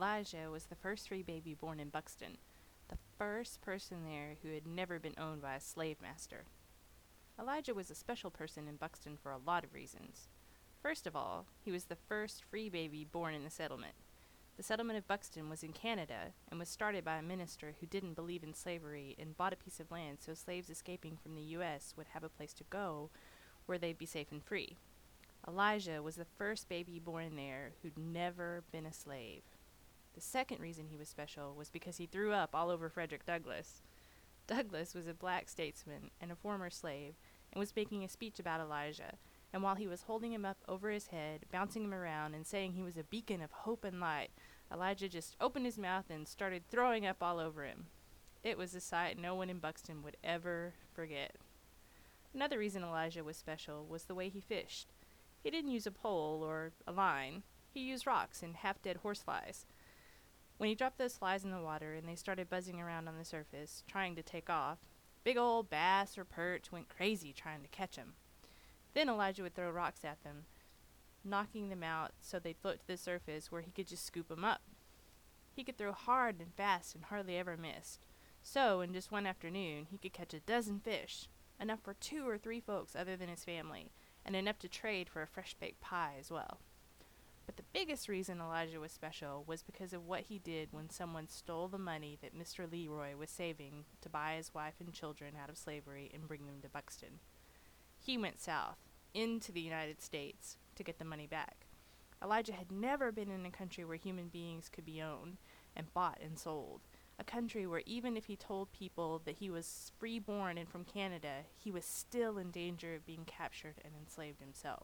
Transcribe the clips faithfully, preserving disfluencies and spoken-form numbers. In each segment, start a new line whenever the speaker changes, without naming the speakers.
Elijah was the first free baby born in Buxton, the first person there who had never been owned by a slave master. Elijah was a special person in Buxton for a lot of reasons. First of all, he was the first free baby born in the settlement. The settlement of Buxton was in Canada and was started by a minister who didn't believe in slavery and bought a piece of land so slaves escaping from the U S would have a place to go where they'd be safe and free. Elijah was the first baby born there who'd never been a slave. The second reason he was special was because he threw up all over Frederick Douglass. Douglass was a black statesman and a former slave and was making a speech about Elijah, and while he was holding him up over his head, bouncing him around, and saying he was a beacon of hope and light, Elijah just opened his mouth and started throwing up all over him. It was a sight no one in Buxton would ever forget. Another reason Elijah was special was the way he fished. He didn't use a pole or a line. He used rocks and half-dead horseflies. When he dropped those flies in the water and they started buzzing around on the surface, trying to take off, big old bass or perch went crazy trying to catch him. Then Elijah would throw rocks at them, knocking them out so they'd float to the surface where he could just scoop them up. He could throw hard and fast and hardly ever missed. So, in just one afternoon, he could catch a dozen fish, enough for two or three folks other than his family, and enough to trade for a fresh-baked pie as well. But the biggest reason Elijah was special was because of what he did when someone stole the money that Mister Leroy was saving to buy his wife and children out of slavery and bring them to Buxton. He went south, into the United States, to get the money back. Elijah had never been in a country where human beings could be owned and bought and sold, a country where even if he told people that he was free-born and from Canada, he was still in danger of being captured and enslaved himself.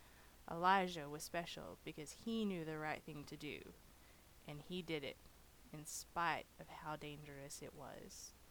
Elijah was special because he knew the right thing to do, and he did it, in spite of how dangerous it was.